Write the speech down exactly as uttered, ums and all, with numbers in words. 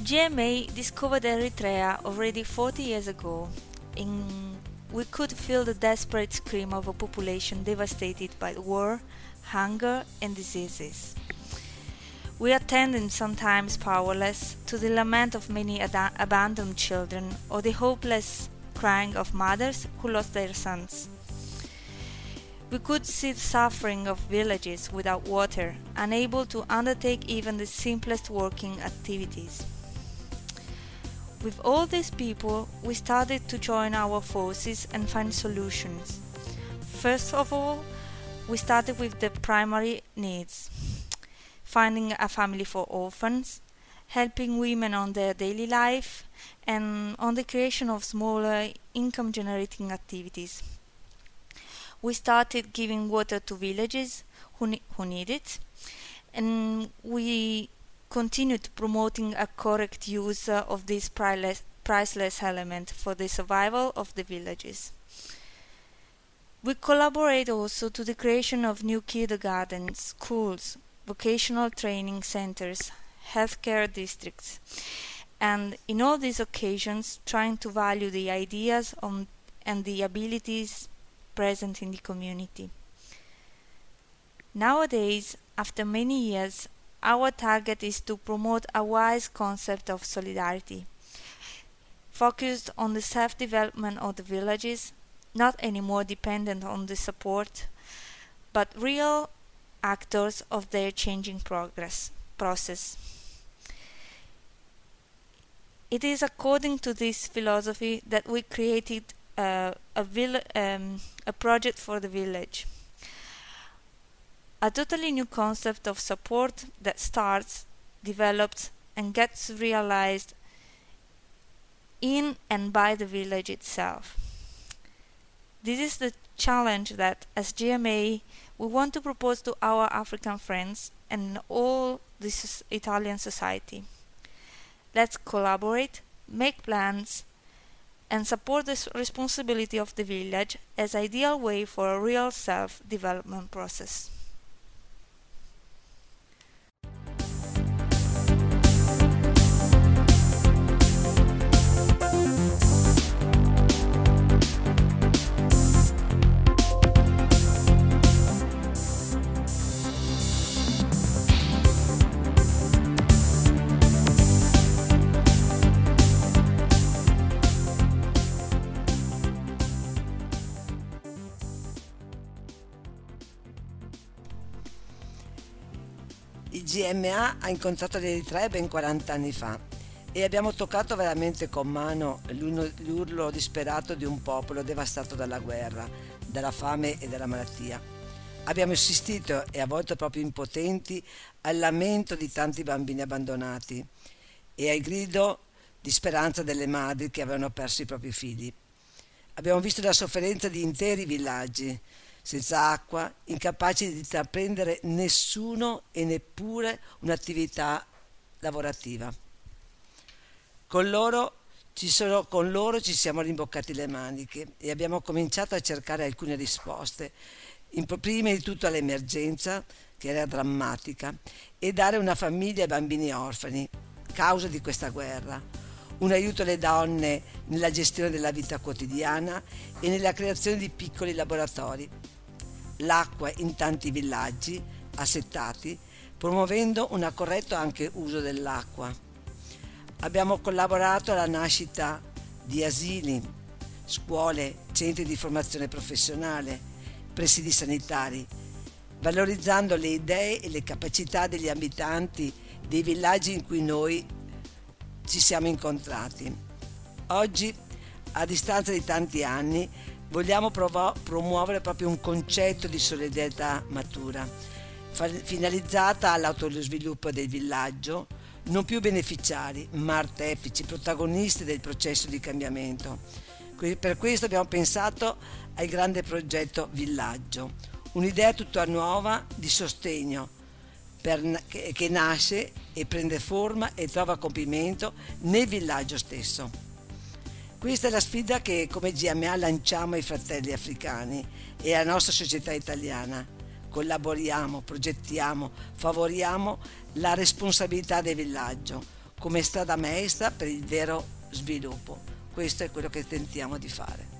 G M A discovered Eritrea already forty years ago, and we could feel the desperate scream of a population devastated by war, hunger, and diseases. We attended, sometimes powerless, to the lament of many ad- abandoned children or the hopeless crying of mothers who lost their sons. We could see the suffering of villages without water, unable to undertake even the simplest working activities. With all these people, we started to join our forces and find solutions. First of all, we started with the primary needs, finding a family for orphans, helping women on their daily life, and on the creation of smaller income-generating activities. We started giving water to villages who, ne- who need it, and we continued promoting a correct use uh, of this priceless, priceless element for the survival of the villages. We collaborate also to the creation of new kindergartens, schools, vocational training centers, healthcare districts, and in all these occasions trying to value the ideas on, and the abilities present in the community. Nowadays, after many years, our target is to promote a wise concept of solidarity, focused on the self-development of the villages, not anymore dependent on the support, but real actors of their changing progress process. It is according to this philosophy that we created uh, a, vill- um, a project for the village. A totally new concept of support that starts, develops, and gets realized in and by the village itself. This is the challenge that, as G M A, we want to propose to our African friends and all this Italian society. Let's collaborate, make plans, and support the responsibility of the village as ideal way for a real self-development process. Il G M A ha incontrato l'Eritrea ben quaranta anni fa e abbiamo toccato veramente con mano l'urlo disperato di un popolo devastato dalla guerra, dalla fame e dalla malattia. Abbiamo assistito, e a volte proprio impotenti, al lamento di tanti bambini abbandonati e al grido di speranza delle madri che avevano perso i propri figli. Abbiamo visto la sofferenza di interi villaggi, senza acqua, incapaci di intraprendere nessuno e neppure un'attività lavorativa. Con loro, ci sono, con loro ci siamo rimboccati le maniche e abbiamo cominciato a cercare alcune risposte, in, prima di tutto all'emergenza, che era drammatica, e dare una famiglia ai bambini orfani, causa di questa guerra, un aiuto alle donne nella gestione della vita quotidiana e nella creazione di piccoli laboratori, l'acqua in tanti villaggi assettati, promuovendo un corretto anche uso dell'acqua. Abbiamo collaborato alla nascita di asili, scuole, centri di formazione professionale, presidi sanitari, valorizzando le idee e le capacità degli abitanti dei villaggi in cui noi ci siamo incontrati. Oggi, a distanza di tanti anni, vogliamo provo- promuovere proprio un concetto di solidarietà matura, fa- finalizzata all'autosviluppo del villaggio, non più beneficiari, ma artefici, protagonisti del processo di cambiamento. Que- per questo abbiamo pensato al grande progetto Villaggio, un'idea tutta nuova di sostegno per, che, che nasce e prende forma e trova compimento nel villaggio stesso. Questa è la sfida che come G M A lanciamo ai fratelli africani e alla nostra società italiana. Collaboriamo, progettiamo, favoriamo la responsabilità del villaggio, come strada maestra per il vero sviluppo. Questo è quello che tentiamo di fare.